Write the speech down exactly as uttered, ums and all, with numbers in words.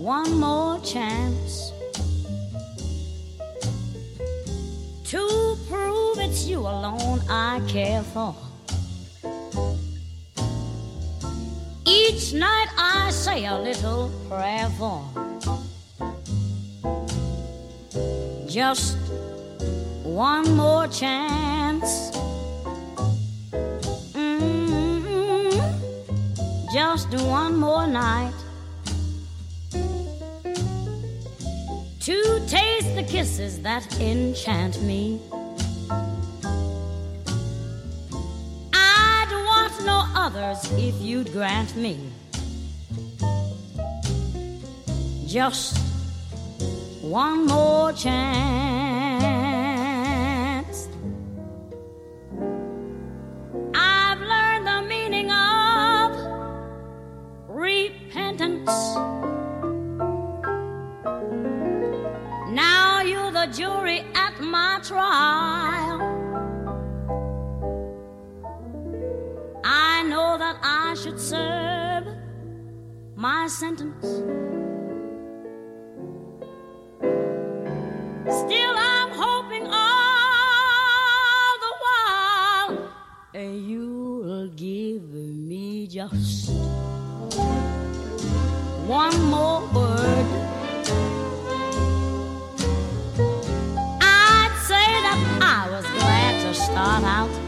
one more chance to prove it's you alone I care for. Each night I say a little prayer for just one more chance. Mm-hmm. Just one more night to taste the kisses that enchant me. I'd want no others if you'd grant me just one more chance. I've learned the meaning of repentance. Now you're the jury at my trial. I know that I should serve my sentence. Still I'm hoping all the while you'll give me just one more word. I'd say that I was glad to start out